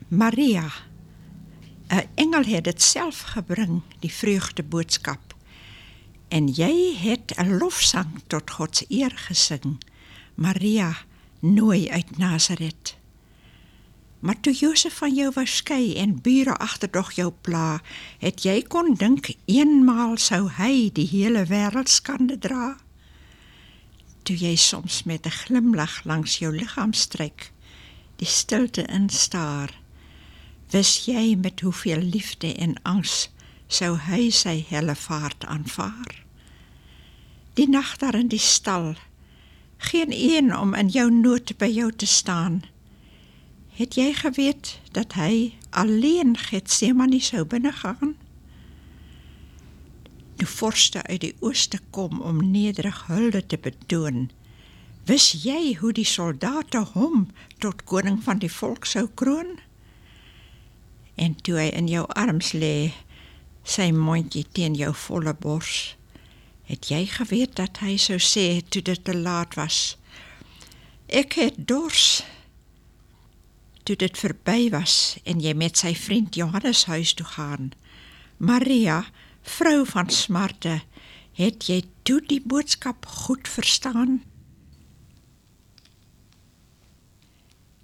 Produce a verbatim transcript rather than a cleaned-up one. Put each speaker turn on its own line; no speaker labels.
Maria, 'n engel het dit self gebring, die vreugdeboodskap. En jy het 'n lofsang tot God se eer gesing, Maria, nooi uit Nasaret. Maar toe Josef van jou wou skei en bure agterdog jou pla, het jy kon dink eenmaal sou hy die hele wêreld skande dra. Toe jy soms met 'n glimlag langs jou liggaam stryk, die stilte instaar, wis jy met hoeveel liefde en angs sou hy sy helle vaart aanvaar. Die nag daar in die stal, geen een om in jou nood by jou te staan. Het jy geweet dat hy alleen Getsemane sou binnegaan? Toe vorste uit die ooste kom om nederig hulde te betoon, wis jy hoe die soldate hom tot koning van die volk sou kroon? En toe hy in jou arms lê, sy mondjie teen jou volle bors, het jy geweet dat hy sou sê toe dit te laat was, ek het dors. Toe dit verby was en jy met sy vriend Johannes huis toe gaan, Maria, vrou van smarte, het jy toe die boodskap goed verstaan?